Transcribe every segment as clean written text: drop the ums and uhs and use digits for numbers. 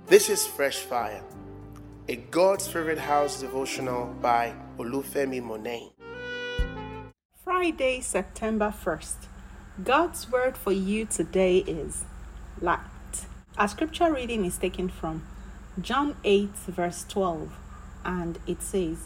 This is Fresh Fire, a God's Favorite House devotional by Olufemi Monet. Friday, September 1st. God's word for you today is light. Our scripture reading is taken from John 8, verse 12, and it says,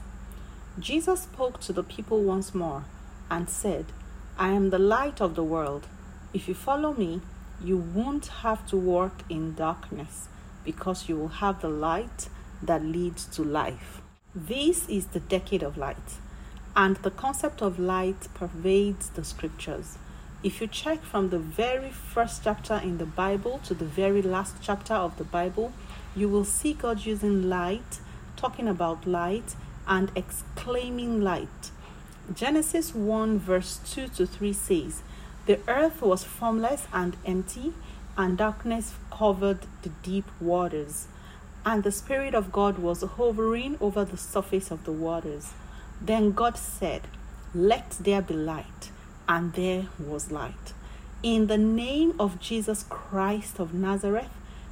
Jesus spoke to the people once more and said, I am the light of the world. If you follow me, you won't have to walk in darkness, because you will have the light that leads to life. This is the decade of light, and the concept of light pervades the scriptures. If you check from the very first chapter in the Bible to the very last chapter of the Bible, you will see God using light, talking about light, and exclaiming light. Genesis 1 verse 2 to 3 says, the earth was formless and empty, and darkness covered the deep waters. And the Spirit of God was hovering over the surface of the waters. Then God said, let there be light. And there was light. In the name of Jesus Christ of Nazareth,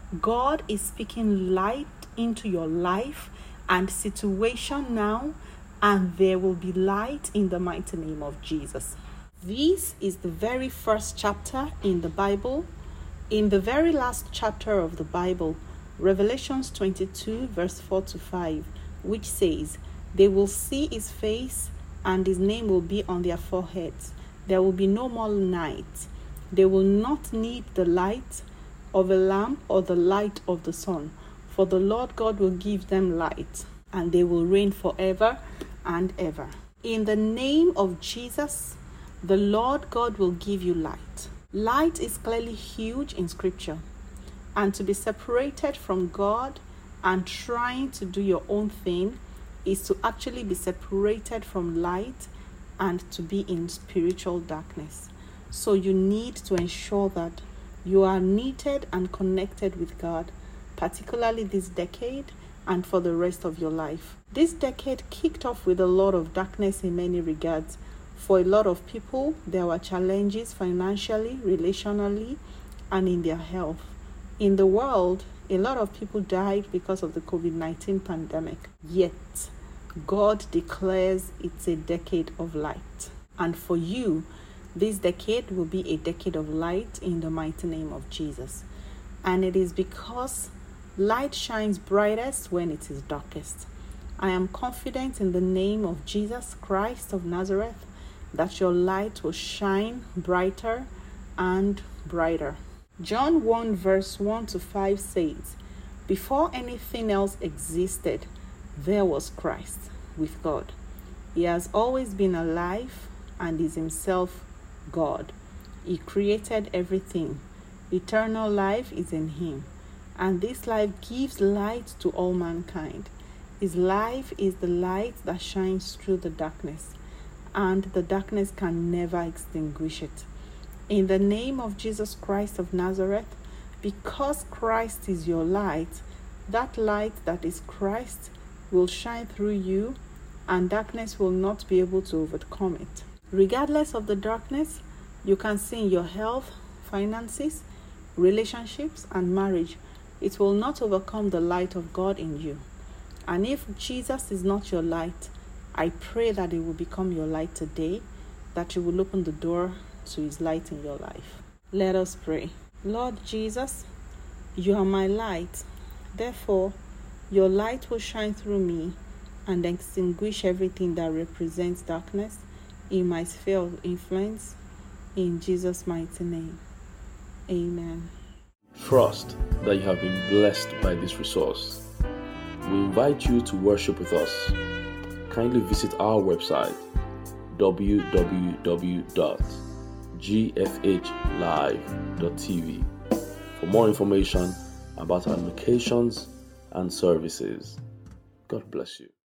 God is speaking light into your life and situation now, and there will be light in the mighty name of Jesus. This is the very first chapter in the Bible. In the very last chapter of the Bible, Revelations 22 verse 4 to 5, which says, they will see his face and his name will be on their foreheads. There will be no more night. They will not need the light of a lamp or the light of the sun, for the Lord God will give them light, and they will reign forever and ever. In the name of Jesus, the Lord God will give you light. Light is clearly huge in scripture, and to be separated from God and trying to do your own thing is to actually be separated from light and to be in spiritual darkness. So you need to ensure that you are knitted and connected with God, particularly this decade and for the rest of your life. This decade kicked off with a lot of darkness in many regards. For a lot of people, there were challenges financially, relationally, and in their health. In the world, a lot of people died because of the COVID-19 pandemic. Yet, God declares it's a decade of light. And for you, this decade will be a decade of light in the mighty name of Jesus. And it is because light shines brightest when it is darkest. I am confident in the name of Jesus Christ of Nazareth that your light will shine brighter and brighter. John 1 verse 1 to 5 says, before anything else existed, there was Christ with God. He has always been alive and is himself God. He created everything. Eternal life is in him, and this life gives light to all mankind. His life is the light that shines through the darkness, and the darkness can never extinguish it. In the name of Jesus Christ of Nazareth, because Christ is your light, that light that is Christ will shine through you, and darkness will not be able to overcome it. Regardless of the darkness, you can see in your health, finances, relationships, and marriage, it will not overcome the light of God in you. And if Jesus is not your light, I pray that it will become your light today, that you will open the door to his light in your life. Let us pray. Lord Jesus, you are my light. Therefore, your light will shine through me and extinguish everything that represents darkness in my sphere of influence. In Jesus' mighty name. Amen. Trust that you have been blessed by this resource. We invite you to worship with us. Kindly visit our website www.gfhlive.tv for more information about our locations and services. God bless you.